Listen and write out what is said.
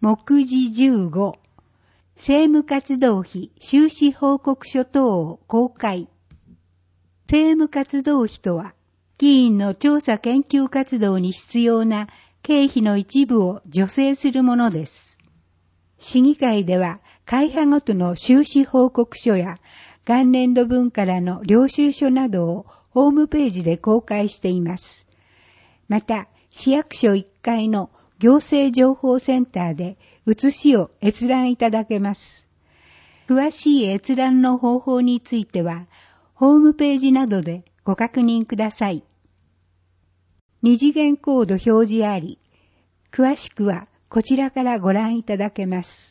目次15、政務活動費収支報告書等を公開。政務活動費とは、議員の調査研究活動に必要な経費の一部を助成するものです。市議会では、会派ごとの収支報告書や、元年度分からの領収書などをホームページで公開しています。また、市役所1階の行政情報センターで写しを閲覧いただけます。詳しい閲覧の方法については、ホームページなどでご確認ください。二次元コード表示あり、詳しくはこちらからご覧いただけます。